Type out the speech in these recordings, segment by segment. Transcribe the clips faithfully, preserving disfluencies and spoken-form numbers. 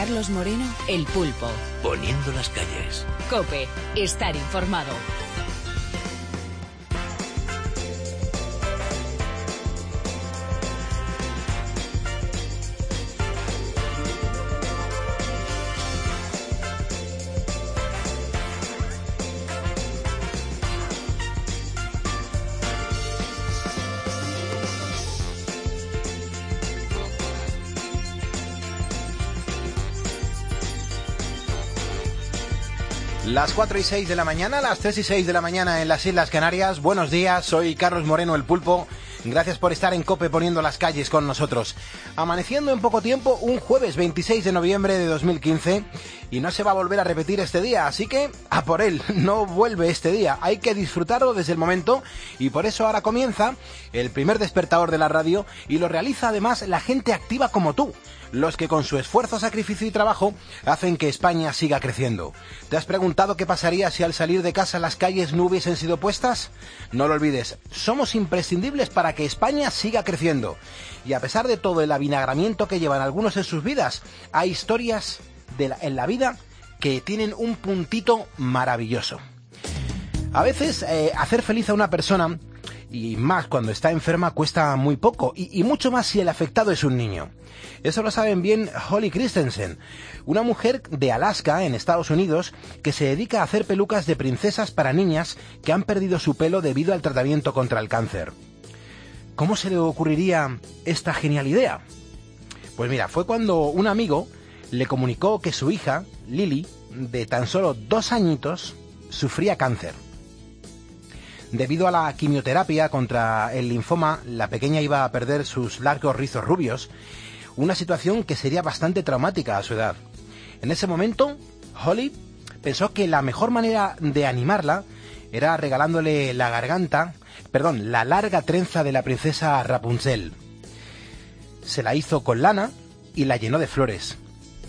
Carlos Moreno, El Pulpo. Poniendo las calles. COPE. Estar informado. Las cuatro y seis de la mañana, las tres y seis de la mañana en las Islas Canarias. Buenos días, soy Carlos Moreno, El Pulpo. Gracias por estar en COPE poniendo las calles con nosotros. Amaneciendo en poco tiempo, un jueves veintiséis de noviembre de dos mil quince, y no se va a volver a repetir este día, así que a por él, no vuelve este día. Hay que disfrutarlo desde el momento, y por eso ahora comienza el primer despertador de la radio, y lo realiza además la gente activa como tú, los que con su esfuerzo, sacrificio y trabajo hacen que España siga creciendo. ¿Te has preguntado qué pasaría si al salir de casa las calles no hubiesen sido puestas? No lo olvides, somos imprescindibles para que España siga creciendo. Y a pesar de todo el avinagramiento que llevan algunos en sus vidas, hay historias de la, en la vida que tienen un puntito maravilloso. A veces eh, hacer feliz a una persona, y más cuando está enferma, cuesta muy poco, y, y mucho más si el afectado es un niño. Eso lo saben bien Holly Christensen, una mujer de Alaska, en Estados Unidos, que se dedica a hacer pelucas de princesas para niñas que han perdido su pelo debido al tratamiento contra el cáncer. ¿Cómo se le ocurriría esta genial idea? Pues mira, fue cuando un amigo le comunicó que su hija, Lily, de tan solo dos añitos, sufría cáncer. Debido a la quimioterapia contra el linfoma, la pequeña iba a perder sus largos rizos rubios, una situación que sería bastante traumática a su edad. En ese momento, Holly pensó que la mejor manera de animarla era regalándole la garganta, perdón, la larga trenza de la princesa Rapunzel. Se la hizo con lana y la llenó de flores.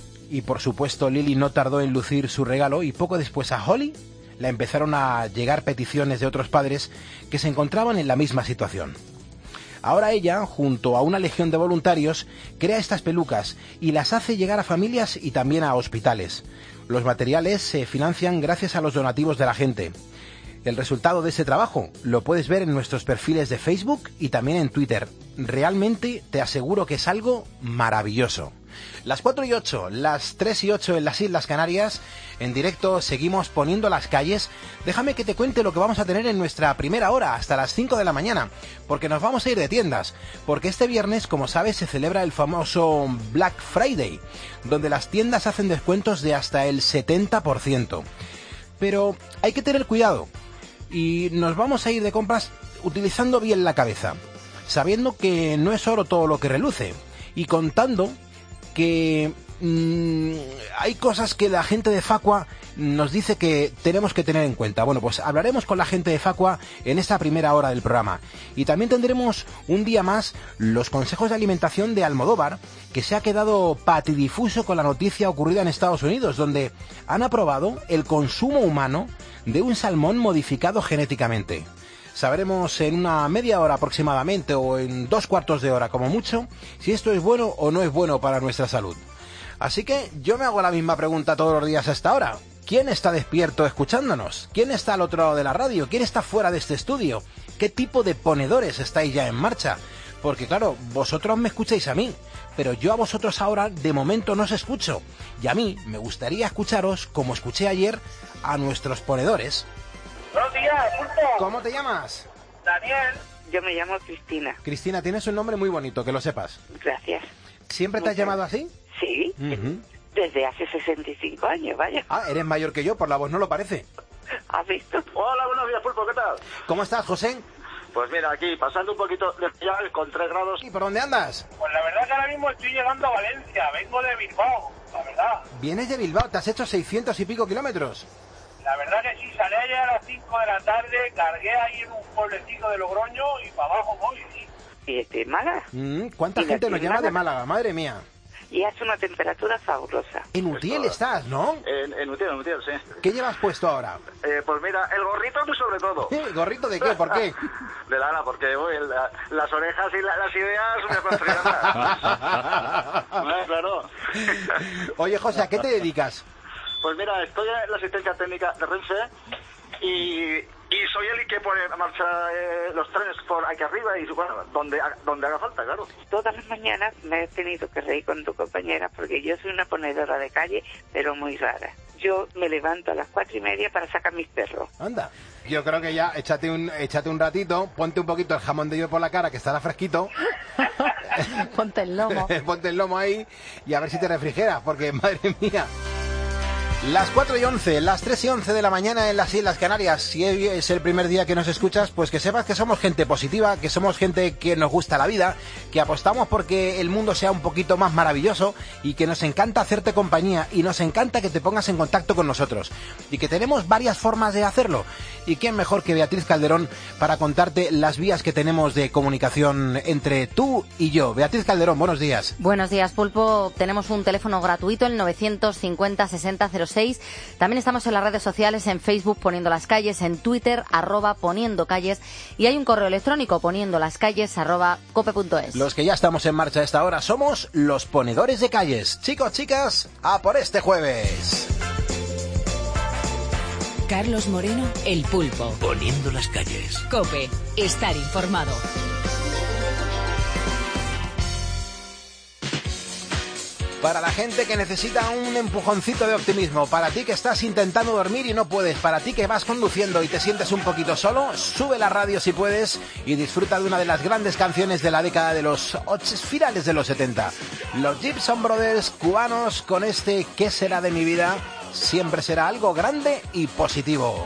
Y por supuesto, Lily no tardó en lucir su regalo, y poco después a Holly la empezaron a llegar peticiones de otros padres que se encontraban en la misma situación. Ahora ella, junto a una legión de voluntarios, crea estas pelucas y las hace llegar a familias y también a hospitales. Los materiales se financian gracias a los donativos de la gente. El resultado de ese trabajo lo puedes ver en nuestros perfiles de Facebook y también en Twitter. Realmente te aseguro que es algo maravilloso. Las cuatro y ocho, las tres y ocho en las Islas Canarias, en directo seguimos poniendo las calles. Déjame que te cuente lo que vamos a tener en nuestra primera hora, hasta las cinco de la mañana, porque nos vamos a ir de tiendas, porque este viernes, como sabes, se celebra el famoso Black Friday, donde las tiendas hacen descuentos de hasta el setenta por ciento. Pero hay que tener cuidado, y nos vamos a ir de compras utilizando bien la cabeza, sabiendo que no es oro todo lo que reluce, y contando que mmm, hay cosas que la gente de Facua nos dice que tenemos que tener en cuenta. Bueno, pues hablaremos con la gente de Facua en esta primera hora del programa. Y también tendremos un día más los consejos de alimentación de Almodóvar, que se ha quedado patidifuso con la noticia ocurrida en Estados Unidos, donde han aprobado el consumo humano de un salmón modificado genéticamente. Sabremos en una media hora aproximadamente, o en dos cuartos de hora como mucho, si esto es bueno o no es bueno para nuestra salud. Así que yo me hago la misma pregunta todos los días hasta ahora. ¿Quién está despierto escuchándonos? ¿Quién está al otro lado de la radio? ¿Quién está fuera de este estudio? ¿Qué tipo de ponedores estáis ya en marcha? Porque claro, vosotros me escucháis a mí, pero yo a vosotros ahora de momento no os escucho. Y a mí me gustaría escucharos como escuché ayer a nuestros ponedores. Buenos días, Pulpo. ¿Cómo te llamas? Daniel. Yo me llamo Cristina. Cristina, tienes un nombre muy bonito, que lo sepas. Gracias. ¿Siempre te has llamado así? Sí, Uh-huh. desde hace sesenta y cinco años, vaya. Ah, eres mayor que yo, por la voz no lo parece. ¿Has visto? Hola, buenos días, Pulpo, ¿qué tal? ¿Cómo estás, José? Pues mira, aquí, pasando un poquito de ya con tres grados. ¿Y por dónde andas? Pues la verdad que ahora mismo estoy llegando a Valencia, vengo de Bilbao, la verdad. ¿Vienes de Bilbao? ¿Te has hecho seiscientos y pico kilómetros? La verdad que sí, salí ayer a las cinco de la tarde, cargué ahí en un pueblecito de Logroño y para abajo voy, sí. ¿Y de Málaga? Mm, ¿Cuánta ¿Y gente de nos llama de Málaga? Málaga? Madre mía. y hace una temperatura fabulosa. En Utiel estás, ¿no? En, en Utiel, en Utiel, sí. ¿Qué llevas puesto ahora? Eh, pues mira, el gorrito muy sobre todo. ¿Gorrito de qué? ¿Por qué? De lana, porque uy, la, las orejas y la, las ideas me friadas. Ah, claro. Oye, José, ¿a qué te dedicas? Pues mira, estoy en la asistencia técnica de Renfe y, y soy el que pone en marcha eh, los trenes por aquí arriba y bueno, donde, donde haga falta, claro. Todas las mañanas me he tenido que reír con tu compañera porque yo soy una ponedora de calle, pero muy rara. Yo me levanto a las cuatro y media para sacar mis perros. Anda. Yo creo que ya échate un, échate un ratito, ponte un poquito el jamón de yo por la cara, que estará fresquito. Ponte el lomo. Ponte el lomo ahí y a ver si te refrigeras, porque madre mía. Las cuatro y once, las tres y once de la mañana en las Islas Canarias. Si es el primer día que nos escuchas, pues que sepas que somos gente positiva, que somos gente que nos gusta la vida, que apostamos porque el mundo sea un poquito más maravilloso y que nos encanta hacerte compañía y nos encanta que te pongas en contacto con nosotros. Y que tenemos varias formas de hacerlo. Y quién mejor que Beatriz Calderón para contarte las vías que tenemos de comunicación entre tú y yo. Beatriz Calderón, buenos días. Buenos días, Pulpo. Tenemos un teléfono gratuito, el novecientos cincuenta sesenta cero seis. También estamos en las redes sociales, en Facebook Poniendo las Calles, en Twitter arroba Poniendo Calles, y hay un correo electrónico poniendo las calles arroba cope punto es. Los que ya estamos en marcha a esta hora somos los ponedores de calles. Chicos, chicas, a por este jueves. Carlos Moreno, El Pulpo. Poniendo las calles. COPE, estar informado. Para la gente que necesita un empujoncito de optimismo, para ti que estás intentando dormir y no puedes, para ti que vas conduciendo y te sientes un poquito solo, sube la radio si puedes y disfruta de una de las grandes canciones de la década de los ocho, finales de los setenta. Los Gibson Brothers cubanos con este ¿Qué será de mi vida? Siempre será algo grande y positivo.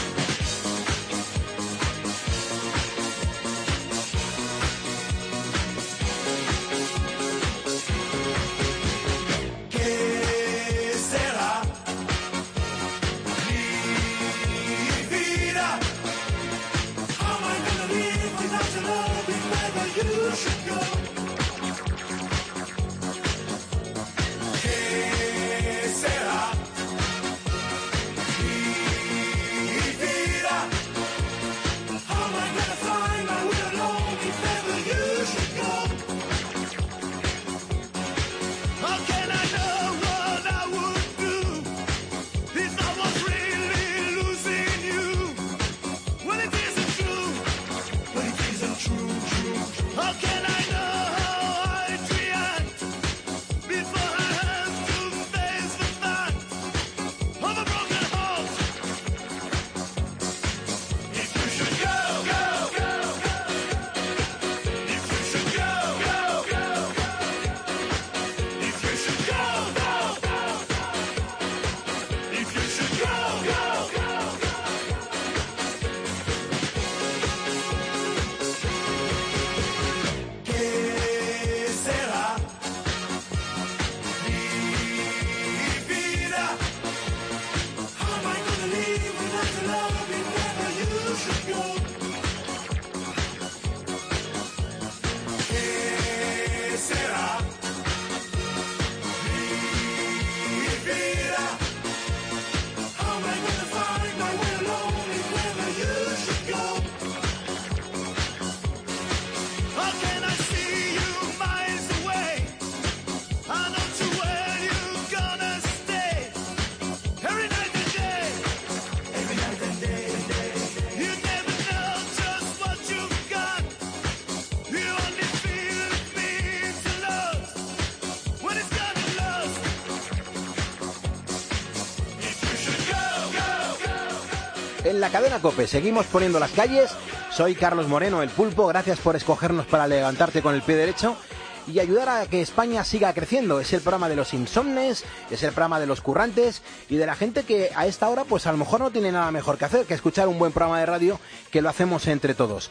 En la cadena COPE seguimos poniendo las calles. Soy Carlos Moreno, El Pulpo. Gracias por escogernos para levantarte con el pie derecho y ayudar a que España siga creciendo. Es el programa de los insomnes, es el programa de los currantes y de la gente que a esta hora pues a lo mejor no tiene nada mejor que hacer que escuchar un buen programa de radio, que lo hacemos entre todos.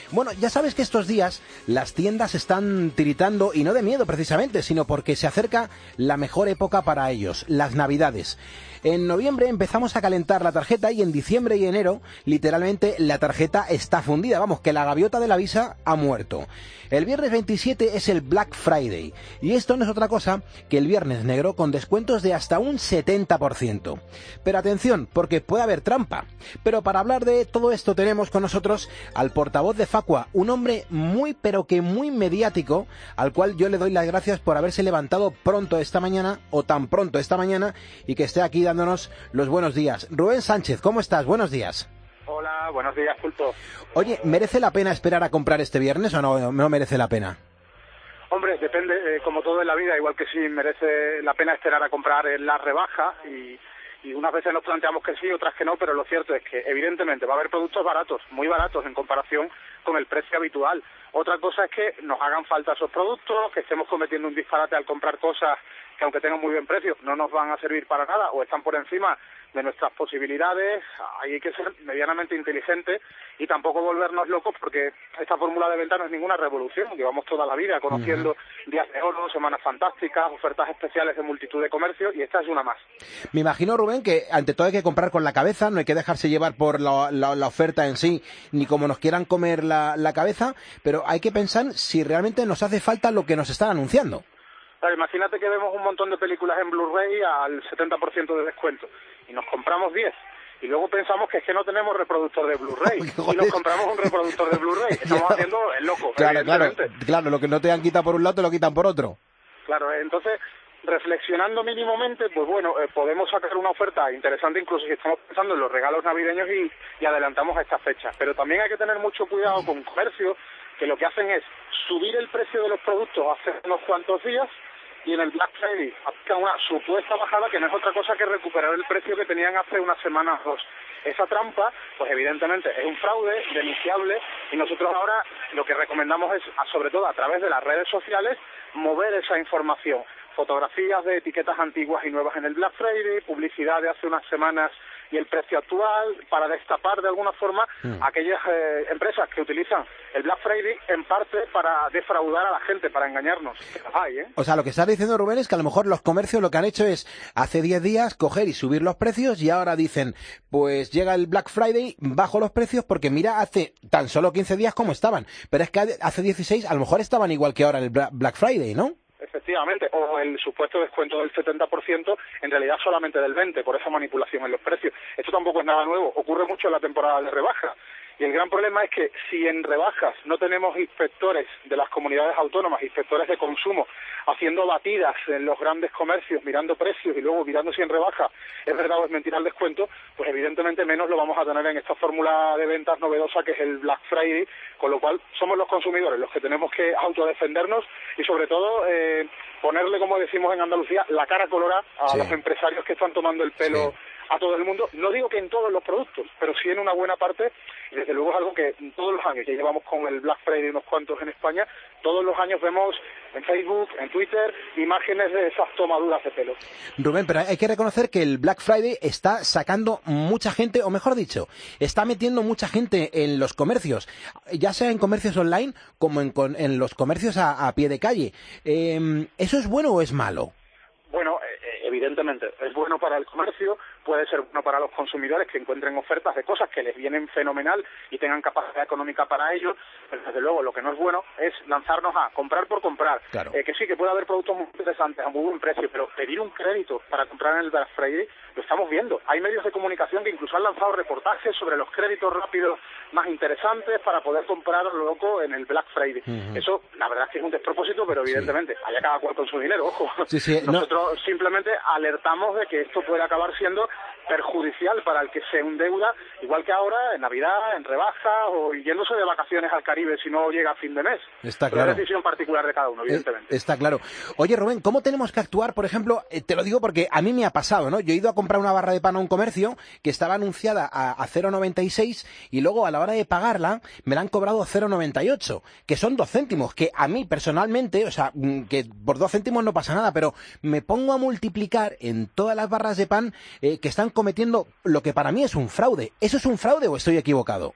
Bueno, ya sabes que estos días las tiendas están tiritando, y no de miedo precisamente, sino porque se acerca la mejor época para ellos, las Navidades. En noviembre empezamos a calentar la tarjeta y en diciembre y enero, literalmente, la tarjeta está fundida. Vamos, que la gaviota de la Visa ha muerto. El viernes veintisiete es el Black Friday y esto no es otra cosa que el Viernes Negro con descuentos de hasta un setenta por ciento. Pero atención, porque puede haber trampa. Pero para hablar de todo esto tenemos con nosotros al portavoz de Facua, un hombre muy pero que muy mediático, al cual yo le doy las gracias por haberse levantado pronto esta mañana, o tan pronto esta mañana, y que esté aquí dándonos los buenos días. Rubén Sánchez, ¿cómo estás? Buenos días. Hola, buenos días, Pulpo. Oye, ¿merece la pena esperar a comprar este viernes o no, no merece la pena? Hombre, depende, eh, como todo en la vida, igual que sí merece la pena esperar a comprar en la rebaja, y, y unas veces nos planteamos que sí, otras que no, pero lo cierto es que evidentemente va a haber productos baratos, muy baratos en comparación con el precio habitual. Otra cosa es que nos hagan falta esos productos, que estemos cometiendo un disparate al comprar cosas que aunque tengan muy buen precio no nos van a servir para nada o están por encima de nuestras posibilidades. Ahí hay que ser medianamente inteligentes y tampoco volvernos locos, porque esta fórmula de venta no es ninguna revolución. Llevamos toda la vida conociendo uh-huh. días de oro, semanas fantásticas, ofertas especiales de multitud de comercios, y esta es una más. Me imagino, Rubén, que ante todo hay que comprar con la cabeza, no hay que dejarse llevar por la, la, la oferta en sí, ni como nos quieran comer la, la cabeza, pero hay que pensar si realmente nos hace falta lo que nos están anunciando. Claro, imagínate que vemos un montón de películas en Blu-ray al setenta por ciento de descuento y nos compramos diez y luego pensamos que es que no tenemos reproductor de Blu-ray y nos compramos un reproductor de Blu-ray. Estamos haciendo el loco, claro, claro, evidentemente. Claro, lo que no te han quitado por un lado te lo quitan por otro. Claro, entonces, reflexionando mínimamente, pues bueno, eh, podemos sacar una oferta interesante incluso si estamos pensando en los regalos navideños y, y adelantamos a estas fechas. Pero también hay que tener mucho cuidado con comercios que lo que hacen es subir el precio de los productos hace unos cuantos días y en el Black Friday aplican una supuesta bajada que no es otra cosa que recuperar el precio que tenían hace unas semanas o dos. Esa trampa, pues evidentemente es un fraude denunciable, y nosotros ahora lo que recomendamos es, sobre todo a través de las redes sociales, mover esa información. Fotografías de etiquetas antiguas y nuevas en el Black Friday, publicidad de hace unas semanas y el precio actual, para destapar de alguna forma mm. aquellas eh, empresas que utilizan el Black Friday en parte para defraudar a la gente, para engañarnos. Ay, ¿eh? O sea, lo que estás diciendo, Rubén, es que a lo mejor los comercios lo que han hecho es hace diez días coger y subir los precios, y ahora dicen, pues llega el Black Friday, bajo los precios porque mira, hace tan solo quince días como estaban, pero es que hace dieciséis a lo mejor estaban igual que ahora el Black Friday, ¿no? Efectivamente, o el supuesto descuento del setenta por ciento, en realidad solamente del veinte por ciento, por esa manipulación en los precios. Esto tampoco es nada nuevo, ocurre mucho en la temporada de rebaja. Y el gran problema es que si en rebajas no tenemos inspectores de las comunidades autónomas, inspectores de consumo, haciendo batidas en los grandes comercios, mirando precios y luego mirando si en rebaja es verdad o es mentira el descuento, pues evidentemente menos lo vamos a tener en esta fórmula de ventas novedosa que es el Black Friday, con lo cual somos los consumidores los que tenemos que autodefendernos y sobre todo eh, ponerle, como decimos en Andalucía, la cara colorada a sí. los empresarios que están tomando el pelo sí. a todo el mundo. No digo que en todos los productos, pero sí en una buena parte, y desde luego es algo que todos los años, que llevamos con el Black Friday unos cuantos en España, todos los años vemos en Facebook, en Twitter, imágenes de esas tomaduras de pelo. Rubén, pero hay que reconocer que el Black Friday está sacando mucha gente, o mejor dicho, está metiendo mucha gente en los comercios, ya sea en comercios online como en, en los comercios a, a pie de calle. Eh, ¿Eso es bueno o es malo? Bueno, eh, evidentemente, es bueno para el comercio, puede ser bueno para los consumidores que encuentren ofertas de cosas que les vienen fenomenal y tengan capacidad económica para ello, pero desde luego lo que no es bueno es lanzarnos a comprar por comprar. Claro. Eh, que sí, que puede haber productos muy interesantes a muy buen precio, pero pedir un crédito para comprar en el Black Friday lo estamos viendo. Hay medios de comunicación que incluso han lanzado reportajes sobre los créditos rápidos más interesantes para poder comprar a lo loco en el Black Friday. Uh-huh. Eso, la verdad es que es un despropósito, pero evidentemente, sí. allá cada cual con su dinero, ojo. Sí, sí, Nosotros no. simplemente alertamos de que esto puede acabar siendo perjudicial para el que se endeuda, igual que ahora en Navidad, en rebajas o yéndose de vacaciones al Caribe si no llega a fin de mes. Está Pero claro. es decisión particular de cada uno, evidentemente. Está claro. Oye, Rubén, ¿cómo tenemos que actuar? Por ejemplo, eh, te lo digo porque a mí me ha pasado, ¿no? Yo he ido a comprar una barra de pan a un comercio que estaba anunciada a, a cero noventa y seis y luego a la hora de pagarla me la han cobrado cero noventa y ocho, que son dos céntimos, que a mí personalmente, o sea, que por dos céntimos no pasa nada, pero me pongo a multiplicar en todas las barras de pan eh, que están cometiendo lo que para mí es un fraude. ¿Eso es un fraude o estoy equivocado?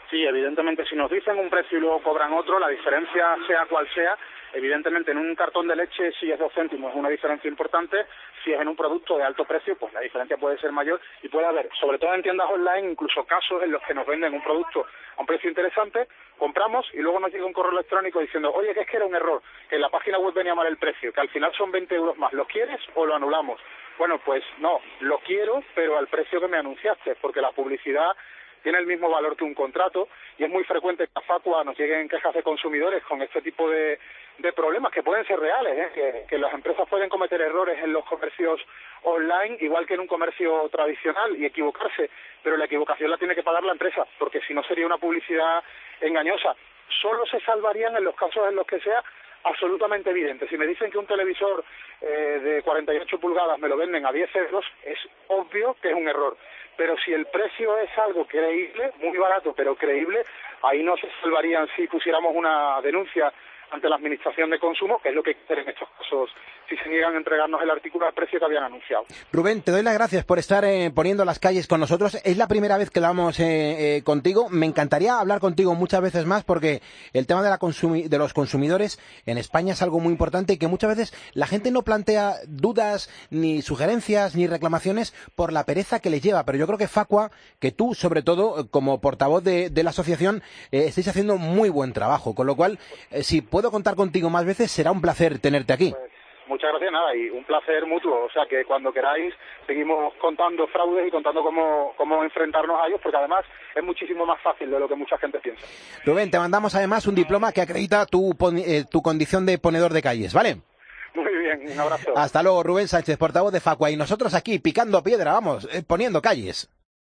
Sí, evidentemente, si nos dicen un precio y luego cobran otro, la diferencia sea cual sea, evidentemente en un cartón de leche si es dos céntimos es una diferencia importante, si es en un producto de alto precio, pues la diferencia puede ser mayor y puede haber, sobre todo en tiendas online, incluso casos en los que nos venden un producto a un precio interesante, compramos y luego nos llega un correo electrónico diciendo, oye, que es que era un error, que en la página web venía mal el precio, que al final son veinte euros más, ¿lo quieres o lo anulamos? Bueno, pues no, lo quiero, pero al precio que me anunciaste, porque la publicidad tiene el mismo valor que un contrato y es muy frecuente que a Facua nos lleguen quejas de consumidores con este tipo de, de problemas que pueden ser reales, ¿eh? que, que las empresas pueden cometer errores en los comercios online igual que en un comercio tradicional y equivocarse, pero la equivocación la tiene que pagar la empresa porque si no sería una publicidad engañosa. Solo se salvarían en los casos en los que sea absolutamente evidente. Si me dicen que un televisor eh, de cuarenta y ocho pulgadas me lo venden a diez euros, es obvio que es un error. Pero si el precio es algo creíble, muy barato, pero creíble, ahí no se salvarían si pusiéramos una denuncia ante la Administración de Consumo, que es lo que hay que hacer en estos casos, si se niegan a entregarnos el artículo al precio que habían anunciado. Rubén, te doy las gracias por estar eh, poniendo las calles con nosotros. Es la primera vez que hablamos eh, eh, contigo. Me encantaría hablar contigo muchas veces más porque el tema de, la consumi- de los consumidores en España es algo muy importante y que muchas veces la gente no plantea dudas, ni sugerencias, ni reclamaciones por la pereza que les lleva. Pero yo creo que Facua, que tú, sobre todo, como portavoz de, de la asociación, eh, estáis haciendo muy buen trabajo. Con lo cual, eh, si puedo contar contigo más veces, será un placer tenerte aquí. Pues, muchas gracias, nada, y un placer mutuo. O sea, que cuando queráis seguimos contando fraudes y contando cómo, cómo enfrentarnos a ellos, porque además es muchísimo más fácil de lo que mucha gente piensa. Rubén, te mandamos además un diploma que acredita tu, eh, tu condición de ponedor de calles, ¿vale? Muy bien, un abrazo. Hasta luego, Rubén Sánchez, portavoz de Facua. Y nosotros aquí, picando piedra, vamos, eh, poniendo calles.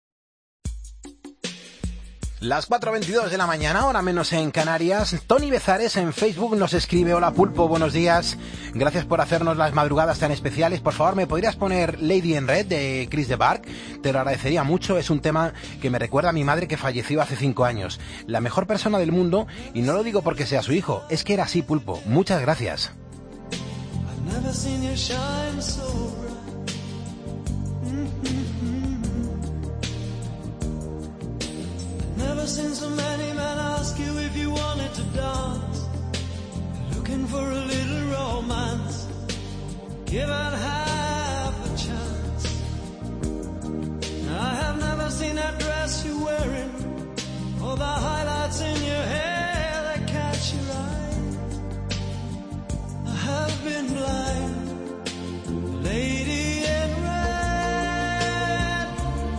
Las cuatro veintidós de la mañana, hora menos en Canarias. Tony Bezares en Facebook nos escribe: hola Pulpo, buenos días. Gracias por hacernos las madrugadas tan especiales. Por favor, ¿me podrías poner Lady in Red de Chris de Bark? Te lo agradecería mucho. Es un tema que me recuerda a mi madre que falleció hace cinco años. La mejor persona del mundo, y no lo digo porque sea su hijo, es que era así, Pulpo. Muchas gracias. Never seen so many men ask you if you wanted to dance. Looking for a little romance, given half a chance. I have never seen that dress you're wearing, or the highlights in your hair that catch your eye. I have been blind, lady in red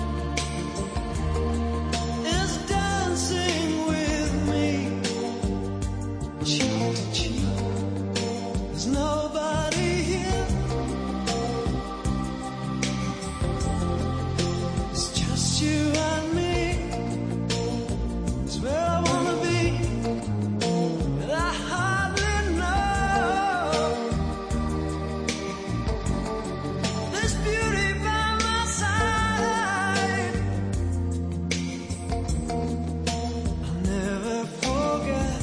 is dancing with me, cheek to cheek. There's nobody here, it's just you and me. It's where I wanna be, but I hardly know. This beauty by my side, I'll never forget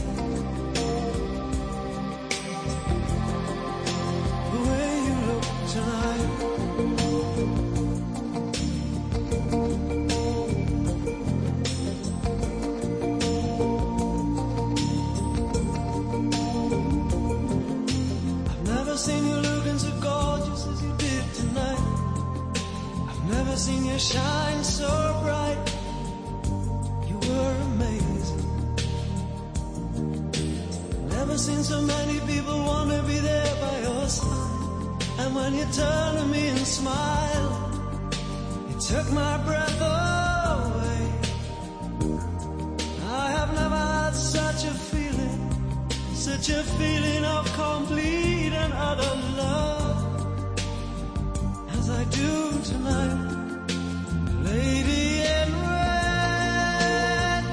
the way you look tonight. I've never seen you looking so gorgeous as you did tonight. I've never seen you shine so bright. You were amazing. Never seen so many people want to be there by your side. And when you turn to me and smile, you took my breath away. I have never had such a feeling, such a feeling of complete and utter love as I do tonight. Lady in red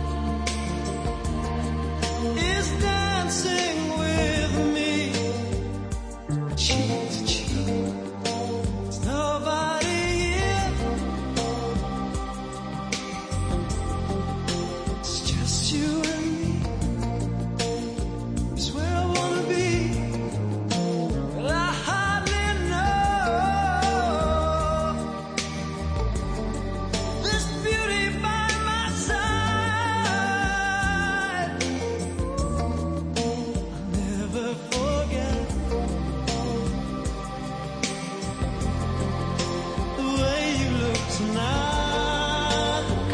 is dancing with me, cheek to cheek. There's nobody here, it's just you and me. It's where I wanna be,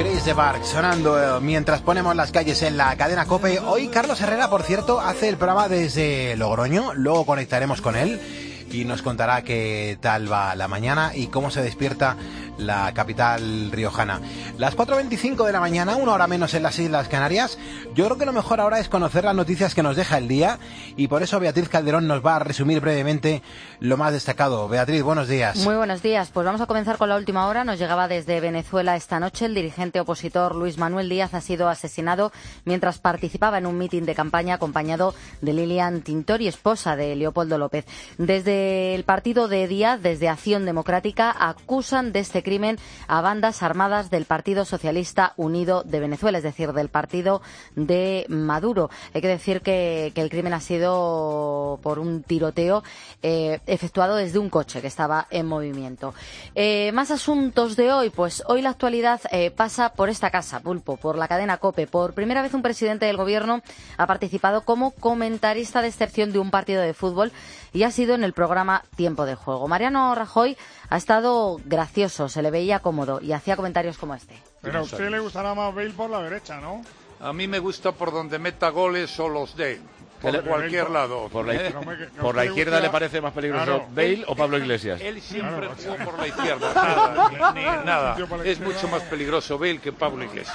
Chris de Bark sonando eh, mientras ponemos las calles en la cadena COPE. Hoy Carlos Herrera, por cierto, hace el programa desde Logroño. Luego conectaremos con él y nos contará qué tal va la mañana y cómo se despierta la capital riojana. Las cuatro veinticinco de la mañana, una hora menos en las Islas Canarias. Yo creo que lo mejor ahora es conocer las noticias que nos deja el día y por eso Beatriz Calderón nos va a resumir brevemente lo más destacado. Beatriz, buenos días. Muy buenos días. Pues vamos a comenzar con la última hora. Nos llegaba desde Venezuela esta noche. El dirigente opositor Luis Manuel Díaz ha sido asesinado mientras participaba en un mitin de campaña acompañado de Lilian Tintori, esposa de Leopoldo López. Desde el partido de Díaz, desde Acción Democrática, acusan de este crimen a bandas armadas del Partido Socialista Unido de Venezuela, es decir, del partido de Maduro. Hay que decir que, que el crimen ha sido por un tiroteo eh, efectuado desde un coche que estaba en movimiento. Eh, más asuntos de hoy, pues hoy la actualidad eh, pasa por esta casa, Pulpo, por la cadena COPE. Por primera vez un presidente del gobierno ha participado como comentarista de excepción de un partido de fútbol y ha sido en el programa Tiempo de Juego. Mariano Rajoy ha estado gracioso, se le veía cómodo y hacía comentarios como este. Pero a usted le gustará más Bale por la derecha, ¿no? A mí me gusta por donde meta goles o los de por Pero cualquier por, lado. Por la, ¿Eh? me, por la izquierda le parece más peligroso claro. Bale o Pablo Iglesias. Él siempre claro, jugó por la izquierda, nada, ni, ni nada. Es mucho más peligroso Bale que Pablo Iglesias.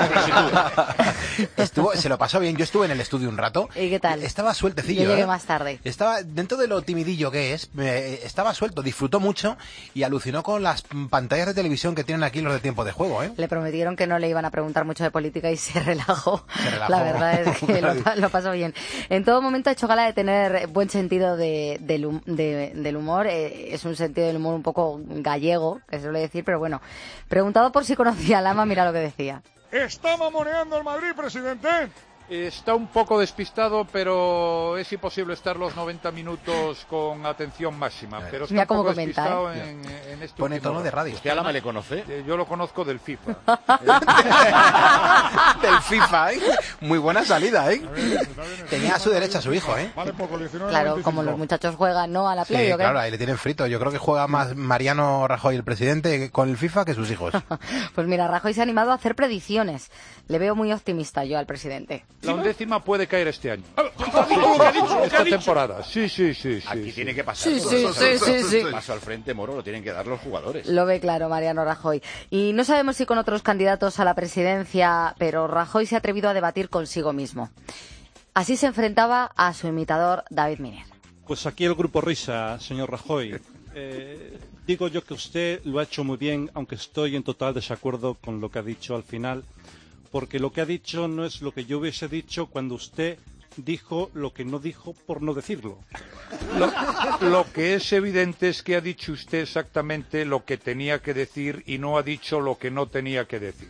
Estuvo, se lo pasó bien. Yo estuve en el estudio un rato. ¿Y qué tal? Estaba sueltecillo. Yo llegué ¿eh? más tarde. Estaba dentro de lo timidillo que es. Eh, estaba suelto, disfrutó mucho y alucinó con las pantallas de televisión que tienen aquí los de Tiempo de Juego. ¿eh? Le prometieron que no le iban a preguntar mucho de política y se relajó. Se relajó. La verdad es que lo, lo pasó bien. En todo momento ha hecho gala de tener buen sentido de, de, de, del humor. Eh, es un sentido del humor un poco gallego, que se suele decir, pero bueno. Preguntado por si conocía a Lama, mira lo que decía. ¿Está mamoneando el Madrid, presidente? Está un poco despistado, pero es imposible estar los noventa minutos con atención máxima. Pero está Mira un poco cómo despistado comenta, ¿eh? en, en este Pone tono de radio. ¿Usted a Lama le conoce? Eh, yo lo conozco del FIFA. Del FIFA, ¿eh? Muy buena salida, ¿eh? Tenía a su derecha a su hijo, ¿eh? Vale poco, diecinueve, claro, noventa y cinco. como los muchachos juegan, ¿no? A la Play, sí, ¿o qué? claro, ahí le tienen frito. Yo creo que juega más Mariano Rajoy, el presidente, con el FIFA que sus hijos. Pues mira, Rajoy se ha animado a hacer predicciones. Le veo muy optimista yo al presidente. La undécima puede caer este año. Esta temporada. Sí, sí, sí, sí. Aquí sí. tiene que pasar. Sí, sí, sí, sí, sí. Paso al frente, Moro, lo tienen que dar los jugadores. Lo ve claro Mariano Rajoy. Y no sabemos si con otros candidatos a la presidencia, pero Rajoy se ha atrevido a debatir consigo mismo. Así se enfrentaba a su imitador David Miner. Pues aquí el grupo Risa, señor Rajoy. Eh, digo yo que usted lo ha hecho muy bien, aunque estoy en total desacuerdo con lo que ha dicho al final, porque lo que ha dicho no es lo que yo hubiese dicho cuando usted dijo lo que no dijo por no decirlo. Lo, lo que es evidente es que ha dicho usted exactamente lo que tenía que decir y no ha dicho lo que no tenía que decir.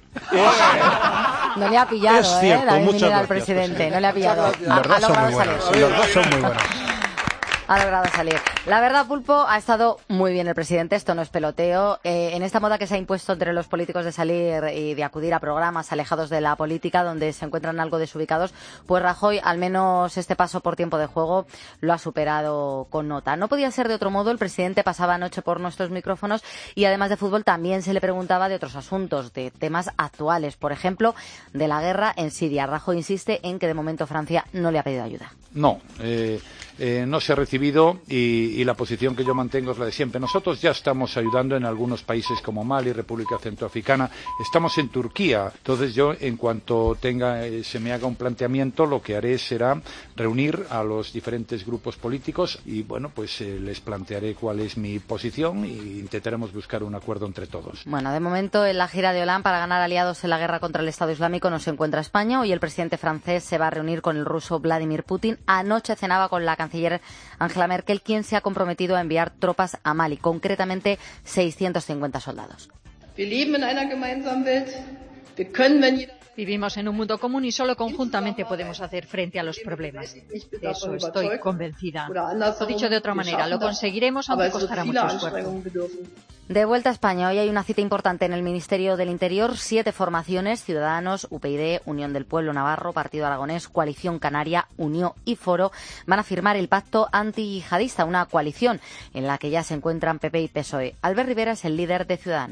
No le ha pillado, es cierto, ¿eh? David muchas Miner al gracias, presidente. No le ha pillado. Los dos ha, ha son muy logrado buenos. salir. Los dos son muy buenos. Ha logrado salir. La verdad, Pulpo, ha estado muy bien el presidente, esto no es peloteo. Eh, en esta moda que se ha impuesto entre los políticos de salir y de acudir a programas alejados de la política, donde se encuentran algo desubicados, pues Rajoy, al menos este paso por Tiempo de Juego, lo ha superado con nota. No podía ser de otro modo, el presidente pasaba anoche por nuestros micrófonos y además de fútbol también se le preguntaba de otros asuntos, de temas actuales, por ejemplo, de la guerra en Siria. Rajoy insiste en que de momento Francia no le ha pedido ayuda. No, eh, eh, no se ha recibido y, y la posición que yo mantengo es la de siempre. Nosotros ya estamos ayudando en algunos países como Mali, República Centroafricana, estamos en Turquía. Entonces yo, en cuanto tenga, eh, se me haga un planteamiento, lo que haré será reunir a los diferentes grupos políticos y, bueno, pues eh, les plantearé cuál es mi posición e intentaremos buscar un acuerdo entre todos. Bueno, de momento en la gira de Hollande para ganar aliados en la guerra contra el Estado Islámico no se encuentra España. Hoy el presidente francés se va a reunir con el ruso Vladimir Putin. Anoche cenaba con la canciller Angela Merkel, quien se ha comprometido a enviar tropas a Mali, concretamente seiscientos cincuenta soldados. Vivimos en un mundo común y solo conjuntamente podemos hacer frente a los problemas. De eso estoy convencida. O dicho de otra manera, lo conseguiremos aunque costará mucho esfuerzo. De vuelta a España, hoy hay una cita importante en el Ministerio del Interior. Siete formaciones, Ciudadanos, U P YD, Unión del Pueblo Navarro, Partido Aragonés, Coalición Canaria, Unión y Foro, van a firmar el pacto antiyihadista, una coalición en la que ya se encuentran P P y P S O E. Albert Rivera es el líder de Ciudadanos.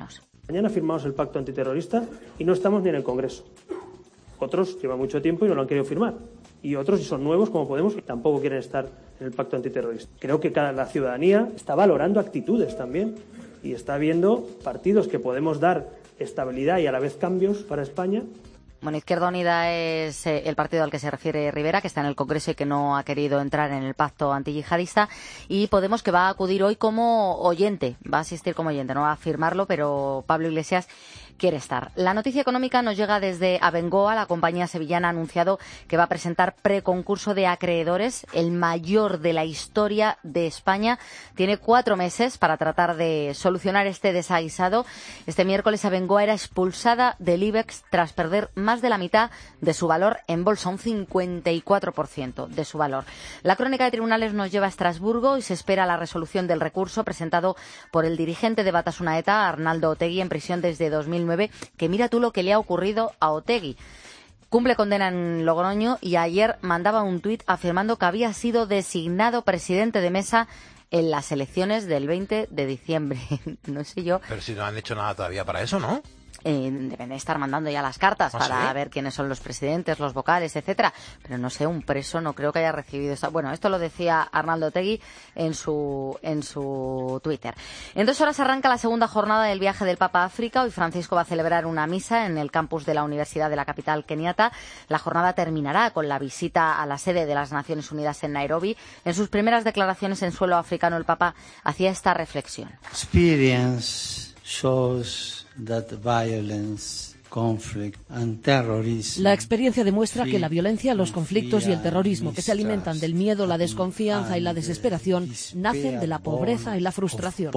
Mañana firmamos el pacto antiterrorista y no estamos ni en el Congreso. Otros llevan mucho tiempo y no lo han querido firmar. Y otros, si son nuevos, como Podemos, tampoco quieren estar en el pacto antiterrorista. Creo que cada, la ciudadanía está valorando actitudes también y está viendo partidos que podemos dar estabilidad y a la vez cambios para España. Bueno, Izquierda Unida es eh, el partido al que se refiere Rivera, que está en el Congreso y que no ha querido entrar en el pacto antiyihadista. Y Podemos, que va a acudir hoy como oyente, va a asistir como oyente, no va a firmarlo, pero Pablo Iglesias quiere estar. La noticia económica nos llega desde Abengoa. La compañía sevillana ha anunciado que va a presentar preconcurso de acreedores, el mayor de la historia de España. Tiene cuatro meses para tratar de solucionar este desaguisado. Este miércoles Abengoa era expulsada del IBEX tras perder más de la mitad de su valor en bolsa, un cincuenta y cuatro por ciento de su valor. La crónica de tribunales nos lleva a Estrasburgo y se espera la resolución del recurso presentado por el dirigente de Batasuna ETA, Arnaldo Otegi, en prisión desde dos mil nueve, que mira tú lo que le ha ocurrido a Otegi. Cumple condena en Logroño y ayer mandaba un tuit afirmando que había sido designado presidente de mesa en las elecciones del veinte de diciembre. No sé yo. Pero si no han hecho nada todavía para eso, ¿no? Eh, deben estar mandando ya las cartas ¿Ah, para sí? ver quiénes son los presidentes, los vocales, etcétera. Pero no sé, un preso no creo que haya recibido esa... Bueno, esto lo decía Arnaldo Otegi en su en su Twitter. En dos horas arranca la segunda jornada del viaje del Papa a África. Hoy Francisco va a celebrar una misa en el campus de la Universidad de la capital keniata. La jornada terminará con la visita a la sede de las Naciones Unidas en Nairobi. En sus primeras declaraciones en suelo africano, el Papa hacía esta reflexión. Experience shows that violence, conflict and terrorism. La experiencia demuestra que la violencia, los conflictos y el terrorismo, que se alimentan del miedo, la desconfianza y la desesperación, nacen de la pobreza y la frustración.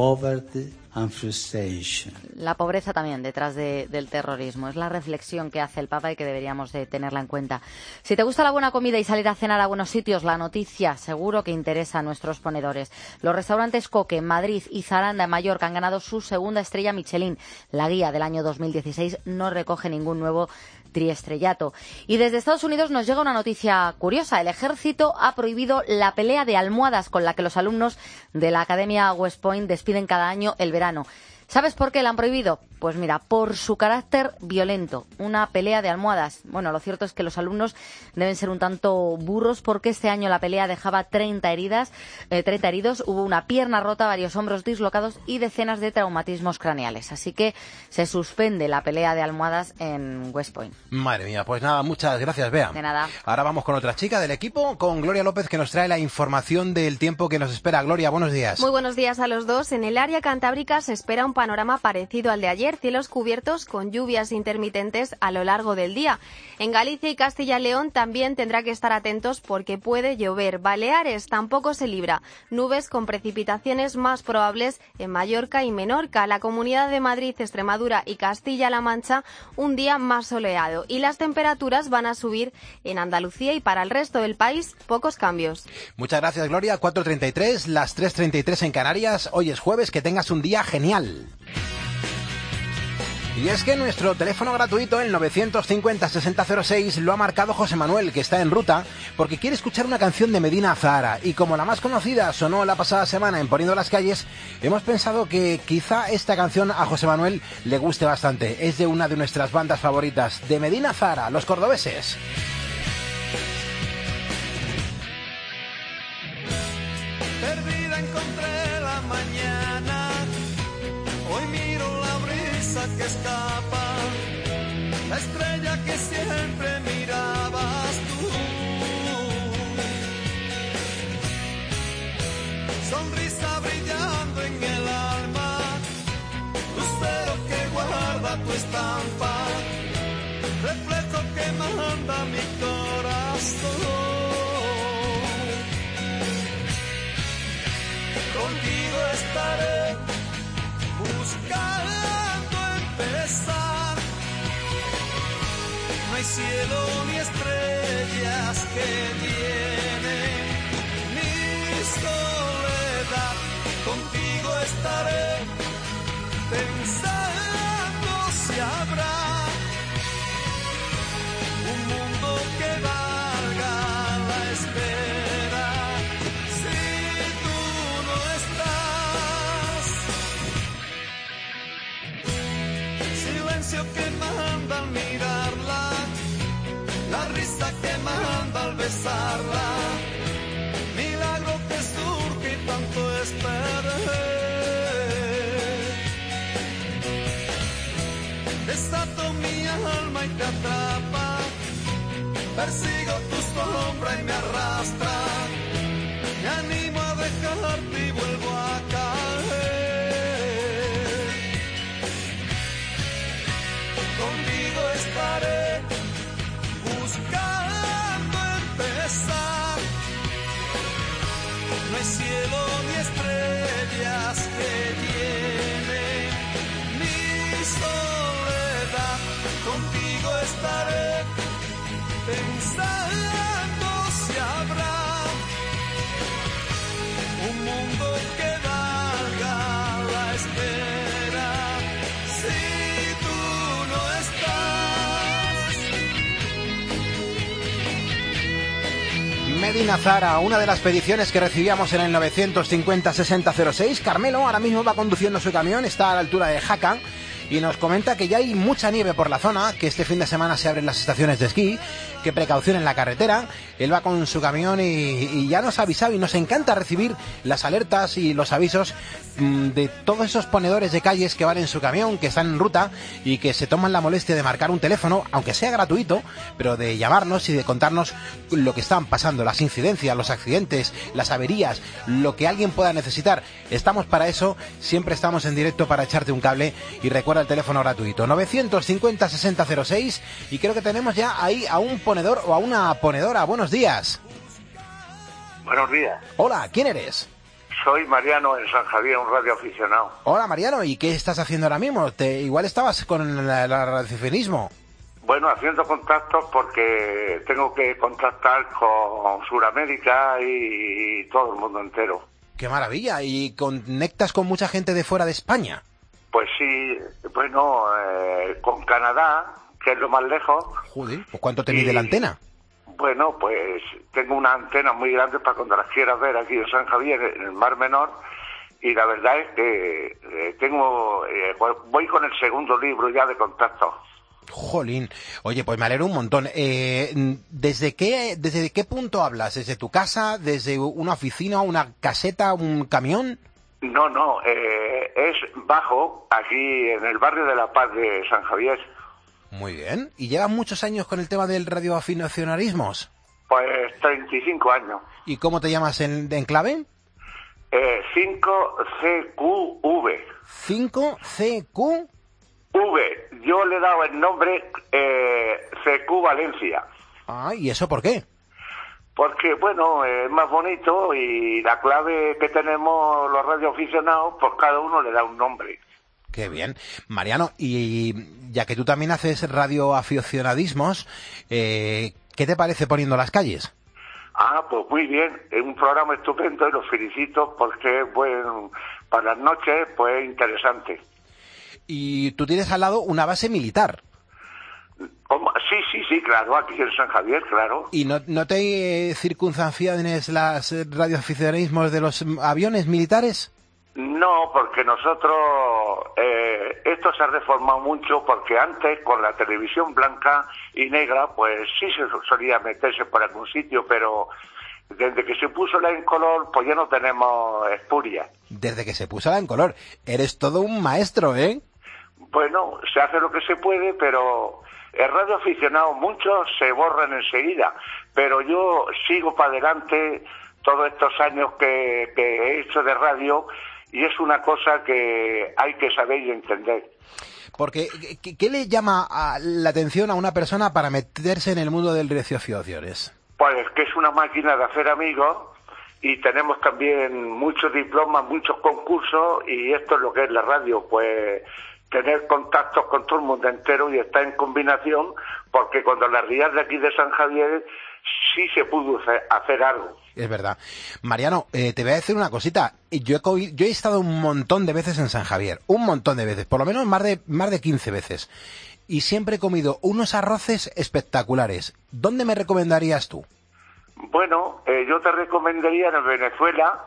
La pobreza también detrás de, del terrorismo. Es la reflexión que hace el Papa y que deberíamos de tenerla en cuenta. Si te gusta la buena comida y salir a cenar a buenos sitios, la noticia seguro que interesa a nuestros ponedores. Los restaurantes Coque, Madrid y Zaranda en Mallorca han ganado su segunda estrella Michelin. La guía del año dos mil dieciséis no recoge ningún nuevo triestrellato. Y desde Estados Unidos nos llega una noticia curiosa. El ejército ha prohibido la pelea de almohadas con la que los alumnos de la Academia West Point despiden cada año el verano. ¿Sabes por qué la han prohibido? Pues mira, por su carácter violento, una pelea de almohadas. Bueno, lo cierto es que los alumnos deben ser un tanto burros porque este año la pelea dejaba treinta heridas, eh, treinta heridos, hubo una pierna rota, varios hombros dislocados y decenas de traumatismos craneales. Así que se suspende la pelea de almohadas en West Point. Madre mía, pues nada, muchas gracias, Bea. De nada. Ahora vamos con otra chica del equipo, con Gloria López, que nos trae la información del tiempo que nos espera. Gloria, buenos días. Muy buenos días a los dos. En el área cantábrica se espera un panorama parecido al de ayer, cielos cubiertos con lluvias intermitentes a lo largo del día. En Galicia y Castilla y León también tendrá que estar atentos porque puede llover. Baleares tampoco se libra. Nubes con precipitaciones más probables en Mallorca y Menorca. La Comunidad de Madrid, Extremadura y Castilla-La Mancha, un día más soleado. Y las temperaturas van a subir en Andalucía y para el resto del país, pocos cambios. Muchas gracias, Gloria. cuatro treinta y tres, las tres treinta y tres en Canarias. Hoy es jueves, que tengas un día genial. Y es que nuestro teléfono gratuito, el novecientos cincuenta sesenta cero seis, lo ha marcado José Manuel, que está en ruta, porque quiere escuchar una canción de Medina Zahara. Y como la más conocida sonó la pasada semana en Poniendo las Calles, hemos pensado que quizá esta canción a José Manuel le guste bastante. Es de una de nuestras bandas favoritas, de Medina Zahara, Los Cordobeses. Perdida encontré la mañana, hoy miro la brisa que escapa, la estrella que siempre mirabas tú. Sonrisa brillando en el alma, lucero que guarda tu estampa, reflejo que manda mi corazón. Contigo estaré buscando empezar. No hay cielo ni estrellas que llenen mi soledad. Contigo estaré pensando si habrá un mundo que valga la espera. Si tú no estás, silencio que manda al mirarla, la risa que manda al besarla, milagro que surge y tanto esperé. Desato mi alma y te atrapa, persigo tu sombra y me arrastra, me animo a dejarte y vuelvo a caer. Contigo estaré buscando empezar, no hay cielo ni estrellas que llenen mi soledad. Contigo estaré pensando si habrá un mundo que valga la espera si tú no estás. Medina Zara, una de las peticiones que recibíamos en el novecientos cincuenta sesenta cero seis. Carmelo ahora mismo va conduciendo su camión, está a la altura de Jaca y nos comenta que ya hay mucha nieve por la zona, que este fin de semana se abren las estaciones de esquí, que precaución en la carretera. Él va con su camión y, y ya nos ha avisado, y nos encanta recibir las alertas y los avisos mmm, de todos esos ponedores de calles que van en su camión, que están en ruta y que se toman la molestia de marcar un teléfono, aunque sea gratuito, pero de llamarnos y de contarnos lo que están pasando, las incidencias, los accidentes, las averías, lo que alguien pueda necesitar. Estamos para eso, siempre estamos en directo para echarte un cable. Y recuerda el teléfono gratuito novecientos cincuenta sesenta cero seis, y creo que tenemos ya ahí a un ponedor o a una ponedora. Buenos días. Buenos días. Hola, ¿quién eres? Soy Mariano en San Javier, un radioaficionado. Hola Mariano, ¿y qué estás haciendo ahora mismo? Te, igual estabas con el radioaficionismo. Bueno, haciendo contactos porque tengo que contactar con Sudamérica y, y todo el mundo entero. ¡Qué maravilla! ¿Y conectas con mucha gente de fuera de España? Pues sí, bueno, eh, con Canadá, que es lo más lejos. Joder, ¿pues cuánto te mide la antena? Bueno, pues tengo una antena muy grande para cuando las quieras ver aquí en San Javier, en el Mar Menor, y la verdad es que eh, tengo, eh, voy con el segundo libro ya de contacto. Jolín, oye, pues me alegro un montón. Eh, ¿desde qué, desde qué punto hablas? ¿Desde tu casa? ¿Desde una oficina, una caseta, un camión? No, no, eh, es bajo, aquí en el barrio de La Paz de San Javier. Muy bien. ¿Y llevas muchos años con el tema del radioaficionarismos? Pues treinta y cinco años. ¿Y cómo te llamas en, en clave? Eh, cinco C Q V. ¿cinco C Q? V. Yo le he dado el nombre eh, C Q Valencia. Ah, ¿y eso por qué? Porque, bueno, es más bonito y la clave que tenemos los radioaficionados, pues cada uno le da un nombre. Qué bien. Mariano, y ya que tú también haces radioaficionadismos, eh, ¿qué te parece Poniendo las Calles? Ah, pues muy bien. Es un programa estupendo y los felicito porque, bueno, para las noches, pues interesante. Y tú tienes al lado una base militar. ¿Cómo? Sí, sí, sí, claro, aquí en San Javier, claro. ¿Y no, no te eh, circunstancian las radioaficionarismos de los aviones militares? No, porque nosotros, eh, esto se ha reformado mucho porque antes con la televisión blanca y negra, pues sí se solía meterse por algún sitio, pero desde que se puso la en color, pues ya no tenemos espuria. Desde que se puso la en color, eres todo un maestro, ¿eh? Bueno, se hace lo que se puede, pero el radio aficionado, muchos se borran enseguida, pero yo sigo para adelante todos estos años que, que he hecho de radio y es una cosa que hay que saber y entender. Porque, ¿qué, qué le llama a la atención a una persona para meterse en el mundo del radioaficiones? Pues que es una máquina de hacer amigos y tenemos también muchos diplomas, muchos concursos y esto es lo que es la radio, pues tener contactos con todo el mundo entero y estar en combinación, porque cuando las rías de aquí de San Javier sí se pudo hacer algo. Es verdad. Mariano, eh, te voy a decir una cosita. Yo he, yo he estado un montón de veces en San Javier, un montón de veces, por lo menos más de, más de quince veces. Y siempre he comido unos arroces espectaculares. ¿Dónde me recomendarías tú? Bueno, eh, yo te recomendaría en Venezuela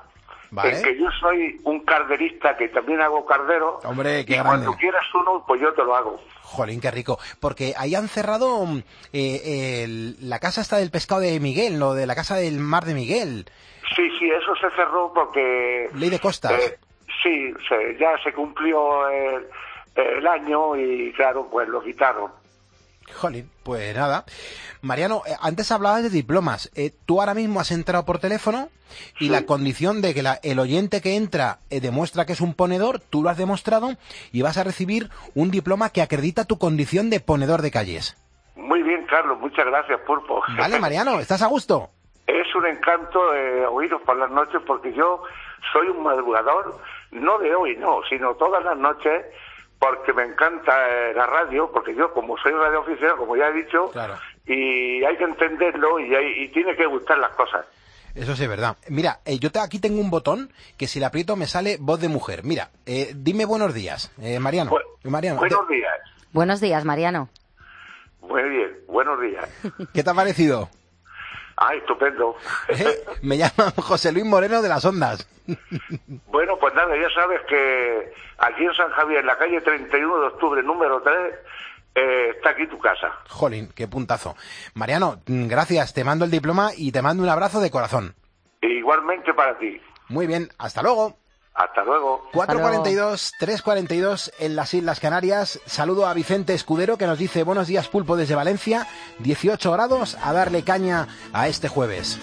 Vale. En que yo soy un carderista, que también hago cardero. Hombre, qué y grande. Cuando quieras uno, pues yo te lo hago. Jolín, qué rico. Porque ahí han cerrado eh, el, la casa esta del pescado de Miguel, lo de la casa del mar de Miguel. Sí, sí, eso se cerró porque... Ley de costas. Eh, sí, se, ya se cumplió el, el año y claro, pues lo quitaron. Jolín, pues nada. Mariano, eh, antes hablabas de diplomas. Eh, tú ahora mismo has entrado por teléfono y sí. La condición de que la, el oyente que entra eh, demuestra que es un ponedor, tú lo has demostrado y vas a recibir un diploma que acredita tu condición de ponedor de calles. Muy bien, Carlos, muchas gracias, Pulpo. Vale, Mariano, ¿estás a gusto? Es un encanto eh, oíros por las noches porque yo soy un madrugador, no de hoy, no, sino todas las noches, porque me encanta eh, la radio, porque yo como soy radioaficionado, como ya he dicho, claro. Y hay que entenderlo y, hay, y tiene que gustar las cosas. Eso sí es verdad. Mira, eh, yo te, aquí tengo un botón que si le aprieto me sale voz de mujer. Mira, eh, dime buenos días, eh, Mariano. Bu Mariano. Buenos te... días. Buenos días, Mariano. Muy bien, buenos días. ¿Qué te ha parecido? Ah, estupendo. ¿Eh? Me llamo José Luis Moreno de las Ondas. Bueno, pues nada, ya sabes que aquí en San Javier, en la calle treinta y uno de octubre, número tres, eh, está aquí tu casa. Jolín, qué puntazo. Mariano, gracias, te mando el diploma y te mando un abrazo de corazón. Igualmente para ti. Muy bien, hasta luego. Hasta luego. cuatro cuarenta y dos, tres cuarenta y dos en las Islas Canarias. Saludo a Vicente Escudero que nos dice buenos días Pulpo desde Valencia. dieciocho grados, a darle caña a este jueves.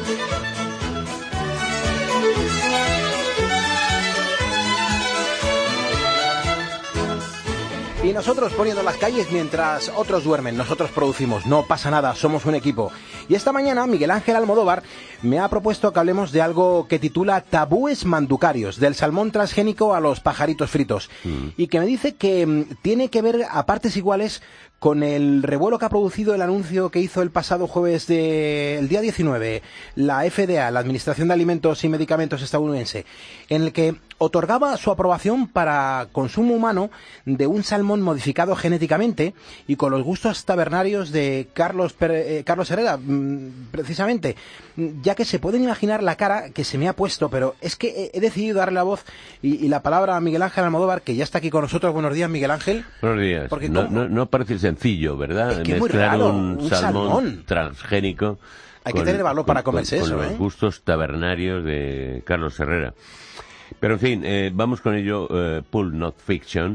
Y nosotros poniendo las calles mientras otros duermen, nosotros producimos, no pasa nada, somos un equipo. Y esta mañana Miguel Ángel Almodóvar me ha propuesto que hablemos de algo que titula Tabúes manducarios, del salmón transgénico a los pajaritos fritos. Mm. Y que me dice que m, tiene que ver a partes iguales con el revuelo que ha producido el anuncio que hizo el pasado jueves del día diecinueve la F D A, la Administración de Alimentos y Medicamentos estadounidense, en el que otorgaba su aprobación para consumo humano de un salmón modificado genéticamente y con los gustos tabernarios de Carlos, eh, Carlos Herrera, precisamente, ya que se pueden imaginar la cara que se me ha puesto, pero es que he, he decidido darle la voz y, y la palabra a Miguel Ángel Almodóvar, que ya está aquí con nosotros. Buenos días, Miguel Ángel. Buenos días. Porque no, no, no parece sencillo, ¿verdad? Es que Mezclar muy raro, un, un salmón, salmón transgénico. Hay con, que tener valor para con, comerse con, eso, con ¿eh? los gustos tabernarios de Carlos Herrera. Pero en fin, eh, vamos con ello, eh, Pulp Not Fiction.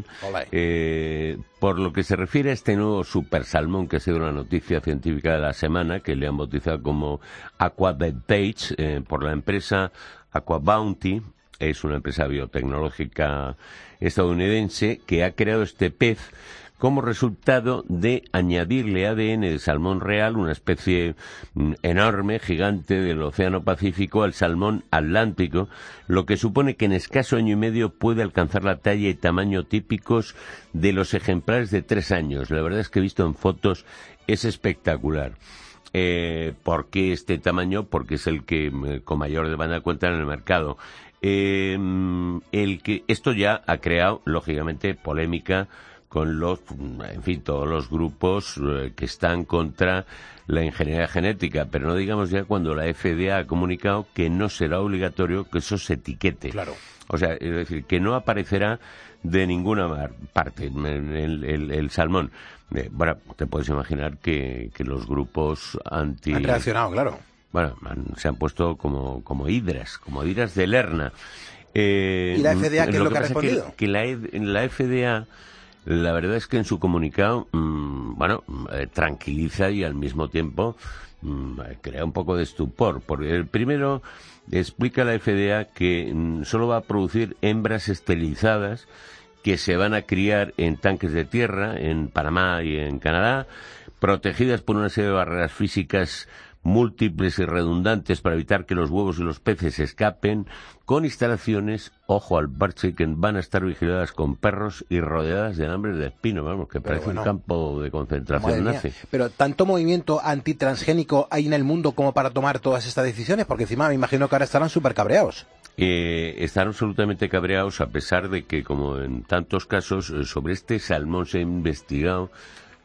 Eh, por lo que se refiere a este nuevo super salmón, que ha sido una noticia científica de la semana, que le han bautizado como Aquavantage, eh, por la empresa Aquabounty. Es una empresa biotecnológica estadounidense que ha creado este pez como resultado de añadirle A D N de salmón real, una especie enorme, gigante del Océano Pacífico, al salmón atlántico, lo que supone que en escaso año y medio puede alcanzar la talla y tamaño típicos de los ejemplares de tres años. La verdad es que he visto en fotos, es espectacular. Eh, ¿Por qué este tamaño? Porque es el que eh, con mayor demanda cuenta en el mercado. Eh, el que esto ya ha creado, lógicamente, polémica con los, en fin, todos los grupos eh, que están contra la ingeniería genética, pero no digamos ya cuando la F D A ha comunicado que no será obligatorio que eso se etiquete. Claro. O sea, es decir, que no aparecerá de ninguna parte el, el, el salmón. Eh, bueno, te puedes imaginar que, que los grupos anti... Han reaccionado, claro. Bueno, han, se han puesto como, como hidras, como hidras de Lerna. Eh, ¿Y la F D A qué es lo que, que ha respondido? Que, que la, la F D A... La verdad es que en su comunicado, mmm, bueno, eh, tranquiliza y al mismo tiempo mmm, crea un poco de estupor. Porque el primero explica a la F D A que mmm, solo va a producir hembras esterilizadas que se van a criar en tanques de tierra, en Panamá y en Canadá, protegidas por una serie de barreras físicas múltiples y redundantes para evitar que los huevos y los peces escapen, con instalaciones, ojo al parche, que van a estar vigiladas con perros y rodeadas de alambres de espino, vamos, que parece bueno, un campo de concentración nazi. Pero tanto movimiento antitransgénico hay en el mundo como para tomar todas estas decisiones, porque encima me imagino que ahora estarán súper cabreados. Eh, están absolutamente cabreados, a pesar de que, como en tantos casos, sobre este salmón se ha investigado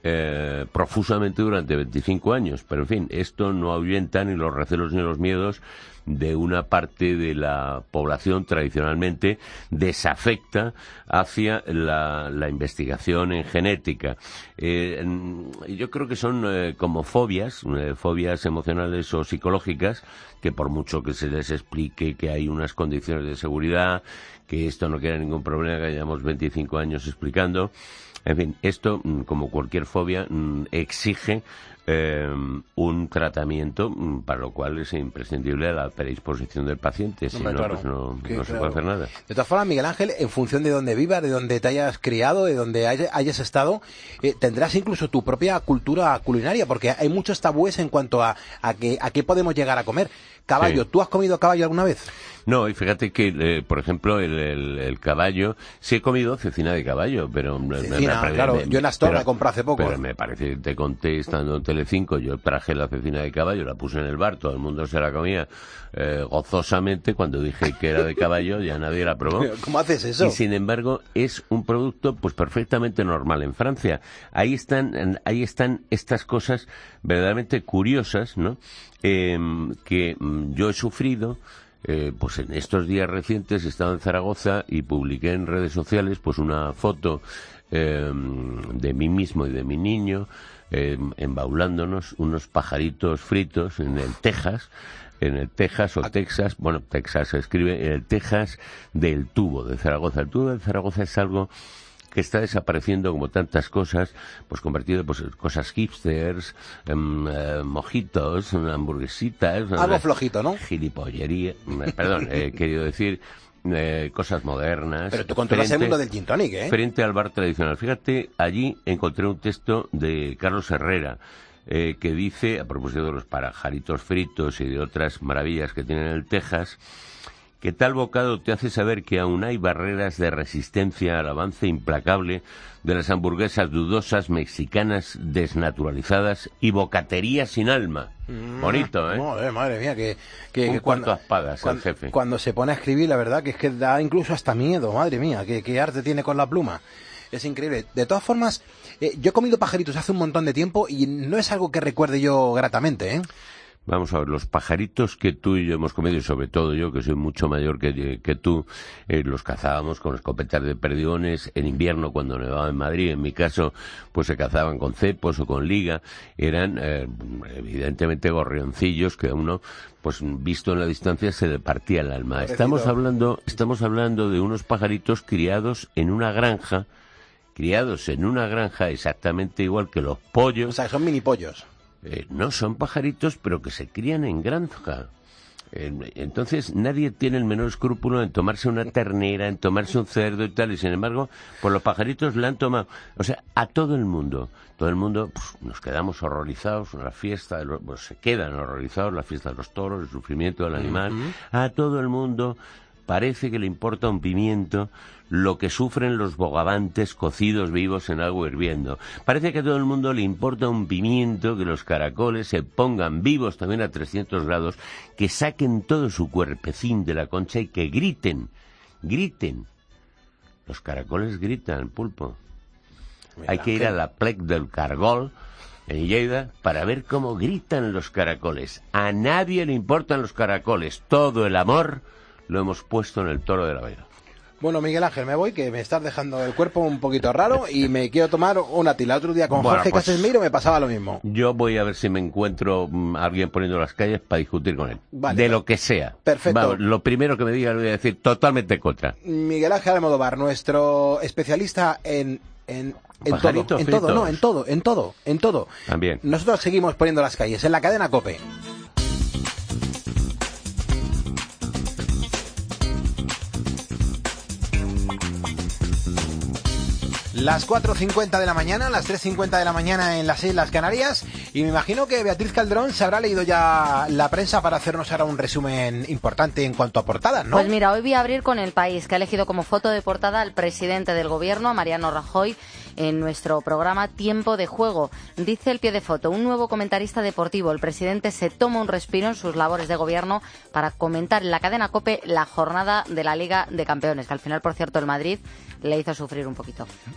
eh, profusamente durante veinticinco años. Pero, en fin, esto no ahuyenta ni los recelos ni los miedos de una parte de la población tradicionalmente desafecta hacia la, la investigación en genética. Eh, yo creo que son eh, como fobias, eh, fobias emocionales o psicológicas, que por mucho que se les explique que hay unas condiciones de seguridad, que esto no quiera ningún problema, que llevamos veinticinco años explicando, en fin, esto, como cualquier fobia, exige eh, un tratamiento para lo cual es imprescindible la predisposición del paciente, si no, claro, pues no, que, no se claro. puede hacer nada. De todas formas, Miguel Ángel, en función de dónde vivas, de dónde te hayas criado, de dónde hay, hayas estado, eh, tendrás incluso tu propia cultura culinaria, porque hay muchos tabúes en cuanto a, a, que, a qué podemos llegar a comer. Caballo, Sí. ¿tú has comido caballo alguna vez? No, y fíjate que, eh, por ejemplo, el, el, el caballo, sí he comido cecina de caballo, pero... Cecina, me, me, claro, me, yo en Astorga pero- he comprado hace poco. Pero me parece, te conté, estando en Telecinco, yo traje la cecina de caballo, la puse en el bar, todo el mundo se la comía eh, gozosamente. Cuando dije que era de caballo, ya nadie la probó. ¿Cómo haces eso? Y sin embargo, es un producto pues perfectamente normal en Francia. Ahí están, ahí están estas cosas verdaderamente curiosas, ¿no? Eh, que mm, yo he sufrido. Eh, pues en estos días recientes estaba en Zaragoza y publiqué en redes sociales pues una foto eh, de mí mismo y de mi niño eh, embaulándonos unos pajaritos fritos en el Texas, en el Texas o Texas, bueno, Texas se escribe, en el Texas del Tubo de Zaragoza. El Tubo de Zaragoza es algo que está desapareciendo como tantas cosas, pues convertido pues en cosas hipsters, em, eh, mojitos, hamburguesitas, Algo eh, flojito, ¿no? gilipollería, eh, perdón, he querido decir eh, cosas modernas. Pero tú controlas el frente- mundo del gin tonic, ¿eh? Frente al bar tradicional. Fíjate, allí encontré un texto de Carlos Herrera, eh, que dice, a propósito de los pajaritos fritos y de otras maravillas que tienen en el Texas, que tal bocado te hace saber que aún hay barreras de resistencia al avance implacable de las hamburguesas dudosas, mexicanas, desnaturalizadas y bocaterías sin alma. Mm, Bonito, ¿eh? Madre, madre mía, que, que, Un que cuarto a espadas, cuan- el jefe. cuando se pone a escribir, la verdad que es que da incluso hasta miedo, madre mía, que, que arte tiene con la pluma. Es increíble. De todas formas, eh, yo he comido pajaritos hace un montón de tiempo y no es algo que recuerde yo gratamente, ¿eh? Vamos a ver, los pajaritos que tú y yo hemos comido, y sobre todo yo, que soy mucho mayor que, que tú, eh, los cazábamos con escopetas de perdigones. En invierno, cuando nevaba en Madrid, en mi caso, pues se cazaban con cepos o con liga. Eran, eh, evidentemente, gorrioncillos que a uno, pues visto en la distancia, se le partía el alma. Pobrecito. Estamos hablando, estamos hablando de unos pajaritos criados en una granja, criados en una granja exactamente igual que los pollos. O sea, son mini pollos. Eh, no, son pajaritos, pero que se crían en granja. Eh, entonces, nadie tiene el menor escrúpulo en tomarse una ternera, en tomarse un cerdo y tal, y sin embargo, pues los pajaritos la han tomado. O sea, a todo el mundo. Todo el mundo, pues, nos quedamos horrorizados en la fiesta, de los, pues, se quedan horrorizados en la fiesta de los toros, el sufrimiento del animal. Ujú. A todo el mundo parece que le importa un pimiento lo que sufren los bogavantes cocidos vivos en agua hirviendo. Parece que a todo el mundo le importa un pimiento que los caracoles se pongan vivos también a trescientos grados, que saquen todo su cuerpecín de la concha y que griten, griten. Los caracoles gritan, Pulpo. Hay que ir a la plec del Cargol, en Lleida, para ver cómo gritan los caracoles. A nadie le importan los caracoles. Todo el amor lo hemos puesto en el Toro de la Vega. Bueno, Miguel Ángel, me voy, que me estás dejando el cuerpo un poquito raro y me quiero tomar una tila. Otro día con Bueno, Jorge pues- Casemiro me pasaba lo mismo. Yo voy a ver si me encuentro mm, a alguien poniendo las calles para discutir con él. Vale, de per- lo que sea. perfecto. Vamos, lo primero que me diga le voy a decir totalmente contra. Miguel Ángel Almodóvar, nuestro especialista en... En, en todo, Pajaritos en todo, fritos. no, en todo, en todo, en todo. También. Nosotros seguimos poniendo las calles en la cadena COPE. Las cuatro cincuenta de la mañana, las tres cincuenta de la mañana en las Islas Canarias, y me imagino que Beatriz Calderón se habrá leído ya la prensa para hacernos ahora un resumen importante en cuanto a portadas, ¿no? Pues mira, hoy voy a abrir con El País, que ha elegido como foto de portada al presidente del gobierno, a Mariano Rajoy, en nuestro programa Tiempo de Juego. Dice el pie de foto, un nuevo comentarista deportivo. El presidente se toma un respiro en sus labores de gobierno para comentar en la cadena COPE la jornada de la Liga de Campeones, que al final, por cierto, el Madrid le hizo sufrir un poquito.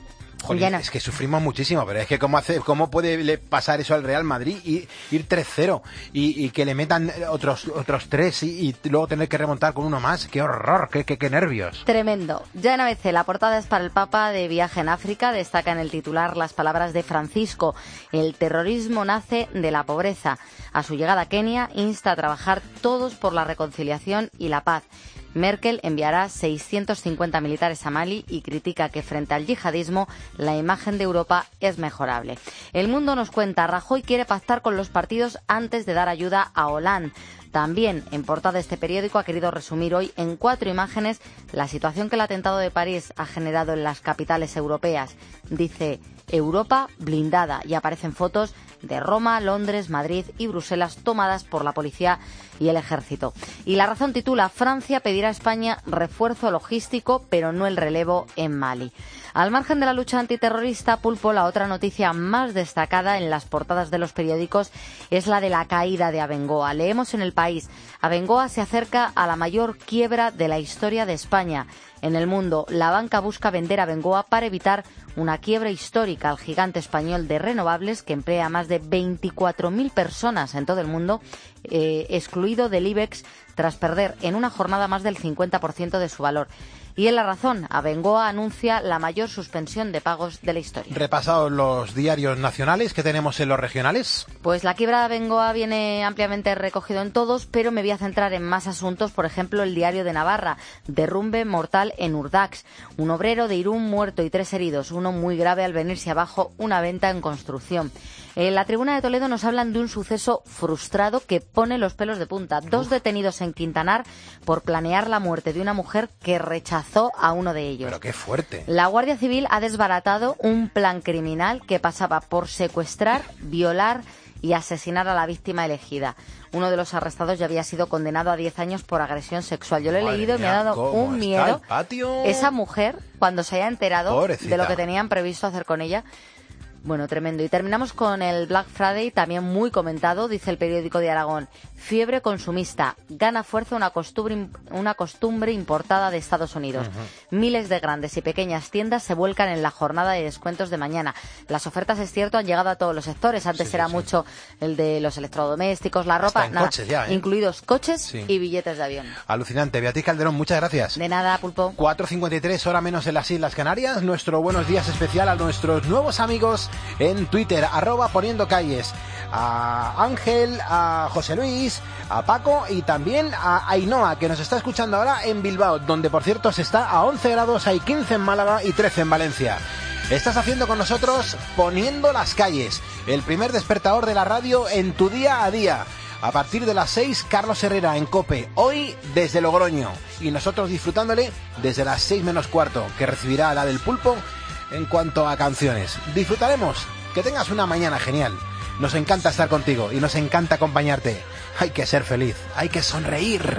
Jolín, es que sufrimos muchísimo, pero es que cómo hace, cómo puede pasar eso al Real Madrid y ir tres cero y, y que le metan otros otros tres y, y luego tener que remontar con uno más. ¡Qué horror! ¡Qué, qué, qué nervios! Tremendo. Ya en A B C, la portada es para el Papa de viaje en África. Destaca en el titular las palabras de Francisco. El terrorismo nace de la pobreza. A su llegada a Kenia insta a trabajar todos por la reconciliación y la paz. Merkel enviará seiscientos cincuenta militares a Mali y critica que frente al yihadismo la imagen de Europa es mejorable. El Mundo nos cuenta, Rajoy quiere pactar con los partidos antes de dar ayuda a Hollande. También, en portada de este periódico, ha querido resumir hoy en cuatro imágenes la situación que el atentado de París ha generado en las capitales europeas. Dice, Europa blindada, y aparecen fotos de Roma, Londres, Madrid y Bruselas tomadas por la policía y el ejército. Y La Razón titula, Francia pedirá a España refuerzo logístico, pero no el relevo en Mali. Al margen de la lucha antiterrorista, Pulpo, la otra noticia más destacada en las portadas de los periódicos es la de la caída de Abengoa. Leemos en El País, Abengoa se acerca a la mayor quiebra de la historia de España. En El Mundo, la banca busca vender Abengoa para evitar una quiebra histórica al gigante español de renovables que emplea a más de veinticuatro mil personas en todo el mundo, eh, excluido del IBEX tras perder en una jornada más del cincuenta por ciento de su valor. Y en La Razón, Abengoa anuncia la mayor suspensión de pagos de la historia. Repasados los diarios nacionales que tenemos en los regionales. Pues la quiebra de Abengoa viene ampliamente recogido en todos, pero me voy a centrar en más asuntos. Por ejemplo, el Diario de Navarra, derrumbe mortal en Urdax. Un obrero de Irún muerto y tres heridos, uno muy grave al venirse abajo una venta en construcción. En la Tribuna de Toledo nos hablan de un suceso frustrado que pone los pelos de punta. Dos Uf. detenidos en Quintanar por planear la muerte de una mujer que rechazó a uno de ellos. Pero qué fuerte. La Guardia Civil ha desbaratado un plan criminal que pasaba por secuestrar, violar y asesinar a la víctima elegida. Uno de los arrestados ya había sido condenado a diez años por agresión sexual. Yo lo he Madre leído y me ha dado un miedo. Esa mujer, cuando se haya enterado Pobrecita. de lo que tenían previsto hacer con ella. Bueno, tremendo. Y terminamos con el Black Friday, también muy comentado, dice el periódico de Aragón. Fiebre consumista. Gana fuerza una costumbre, una costumbre importada de Estados Unidos. Uh-huh. Miles de grandes y pequeñas tiendas se vuelcan en la jornada de descuentos de mañana. Las ofertas, es cierto, han llegado a todos los sectores. Antes sí, era sí, mucho sí. el de los electrodomésticos, la ropa, nada, coches ya, ¿eh? incluidos coches sí. y billetes de avión. Alucinante. Beatriz Calderón, muchas gracias. De nada, Pulpo. cuatro cincuenta y tres, hora menos en las Islas Canarias. Nuestro buenos días especial a nuestros nuevos amigos en Twitter, arroba poniendo calles, a Ángel, a José Luis, a Paco y también a Ainhoa, que nos está escuchando ahora en Bilbao, donde por cierto se está a once grados, hay quince en Málaga y trece en Valencia. Estás haciendo con nosotros Poniendo las calles, el primer despertador de la radio en tu día a día. A partir de las seis, Carlos Herrera en COPE, hoy desde Logroño, y nosotros disfrutándole desde las seis menos cuarto, que recibirá la del Pulpo en cuanto a canciones. Disfrutaremos. Que tengas una mañana genial. Nos encanta estar contigo y nos encanta acompañarte. Hay que ser feliz, hay que sonreír.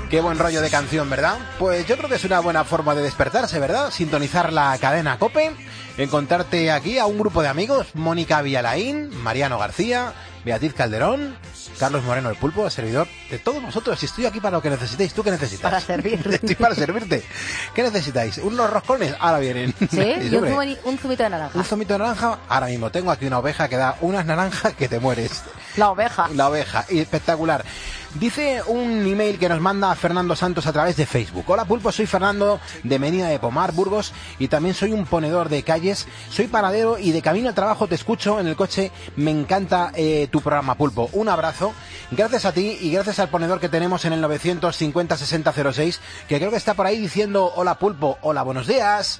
Qué buen rollo de canción, ¿verdad? Pues yo creo que es una buena forma de despertarse, ¿verdad? Sintonizar la cadena COPE, encontrarte aquí a un grupo de amigos, Mónica Villalaín, Mariano García, Beatriz Calderón, Carlos Moreno el Pulpo, servidor de todos vosotros. Si estoy aquí para lo que necesitéis, ¿tú qué necesitas? Para servir. Estoy para servirte. ¿Qué necesitáis? ¿Unos roscones? Ahora vienen. ¿Sí? ¿Y un, zumi- un zumito de naranja? ¿Un zumito de naranja? Ahora mismo tengo aquí una oveja que da unas naranjas que te mueres. La oveja. La oveja, y espectacular. Dice un email que nos manda Fernando Santos a través de Facebook. Hola Pulpo, soy Fernando de Medina de Pomar, Burgos, y también soy un ponedor de calles. Soy panadero y de camino al trabajo te escucho en el coche. Me encanta eh, tu programa, Pulpo. Un abrazo. Gracias a ti y gracias al ponedor que tenemos en el novecientos cincuenta sesenta cero seis, que creo que está por ahí diciendo hola Pulpo, hola, buenos días.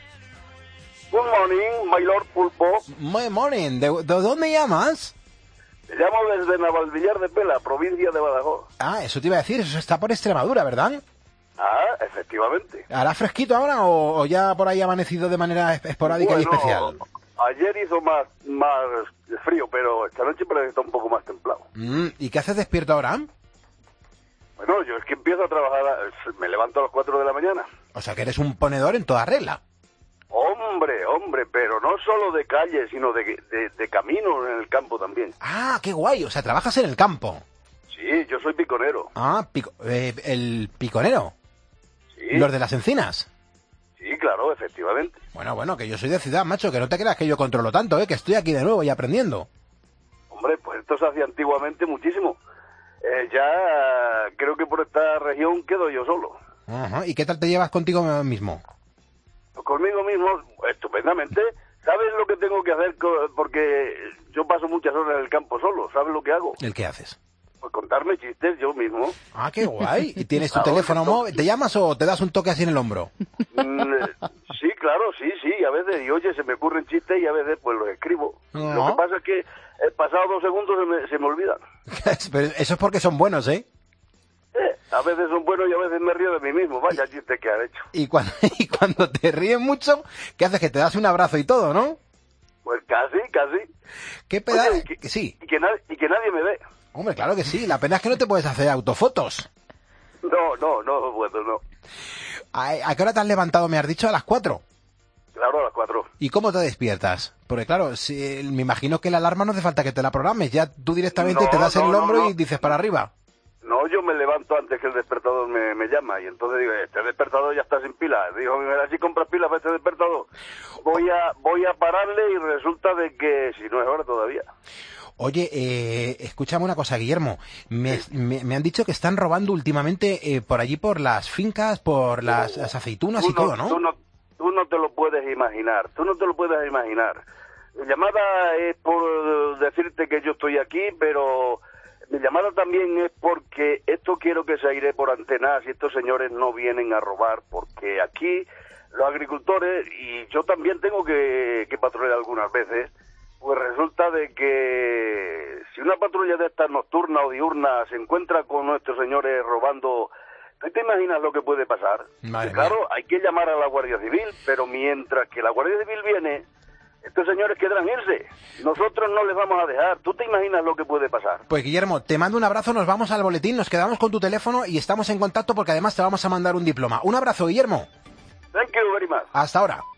Good morning, my lord Pulpo. Good morning. ¿De, de dónde llamas? Te llamo desde Navalvillar de Pela, provincia de Badajoz. Ah, eso te iba a decir, eso está por Extremadura, ¿verdad? Ah, efectivamente. ¿Hará fresquito ahora o, o ya por ahí ha amanecido de manera esporádica bueno, y especial? Ayer hizo más, más frío, pero esta noche parece que está un poco más templado. Mm, ¿y qué haces despierto ahora? Bueno, yo es que empiezo a trabajar, me levanto a las cuatro de la mañana. O sea que eres un ponedor en toda regla. Hombre, hombre, pero no solo de calle, sino de, de, de camino en el campo también. Ah, qué guay, o sea, trabajas en el campo. Sí, yo soy piconero. Ah, pico, eh, el piconero. Sí. ¿Los de las encinas? Sí, claro, efectivamente. Bueno, bueno, que yo soy de ciudad, macho, que no te creas que yo controlo tanto, eh, que estoy aquí de nuevo y aprendiendo. Hombre, pues esto se hacía antiguamente muchísimo. Eh, ya creo que por esta región quedo yo solo. Ajá. ¿Y qué tal te llevas contigo mismo? Conmigo mismo, estupendamente. ¿Sabes lo que tengo que hacer? Porque yo paso muchas horas en el campo solo. ¿Sabes lo que hago? ¿El qué haces? Pues contarme chistes yo mismo. Ah, qué guay. ¿Y tienes tu Claro, teléfono no. móvil? ¿Te llamas o te das un toque así en el hombro? Mm, sí, claro, sí, sí. A veces, y oye, se me ocurren chistes y a veces pues los escribo. No. Lo que pasa es que eh, pasado dos segundos se me, se me olvidan. Pero eso es porque son buenos, ¿eh? Eh, a veces son buenos y a veces me río de mí mismo. Vaya chiste que han hecho. Y cuando, y cuando te ríes mucho, ¿qué haces? Que te das un abrazo y todo, ¿no? Pues casi, casi. ¿Qué pedazo? Oye, y que, sí. Y que, na- y que nadie me ve. Hombre, claro que sí. La pena es que no te puedes hacer autofotos. No, no, no, bueno, no. ¿A, a qué hora te has levantado? Me has dicho a las cuatro. Claro, a las cuatro. ¿Y cómo te despiertas? Porque claro, si, me imagino que la alarma no hace falta que te la programes. Ya tú directamente No, te das no, el no, hombro no. y dices para arriba. No, yo me levanto antes que el despertador me, me llama y entonces digo, este despertador ya está sin pila. Digo, mira, si compras pilas para este despertador, voy a voy a pararle y resulta de que si no es hora todavía. Oye, eh, escúchame una cosa, Guillermo. Me, me, me han dicho que están robando últimamente eh, por allí, por las fincas, por las, las aceitunas Tú y todo, ¿no? Tú no, tú no te lo puedes imaginar, tú no te lo puedes imaginar. Mi llamada es por decirte que yo estoy aquí, pero mi llamada también es porque esto quiero que se aire por antena, si estos señores no vienen a robar, porque aquí los agricultores, y yo también tengo que, que patrullar algunas veces, pues resulta de que si una patrulla de estas nocturna o diurna se encuentra con nuestros señores robando, ¿tú te imaginas lo que puede pasar? Madre Que, claro, mía. hay que llamar a la Guardia Civil, pero mientras que la Guardia Civil viene, estos señores querrán irse. Nosotros no les vamos a dejar. ¿Tú te imaginas lo que puede pasar? Pues Guillermo, te mando un abrazo, nos vamos al boletín, nos quedamos con tu teléfono y estamos en contacto porque además te vamos a mandar un diploma. Un abrazo, Guillermo. Thank you very much. Hasta ahora.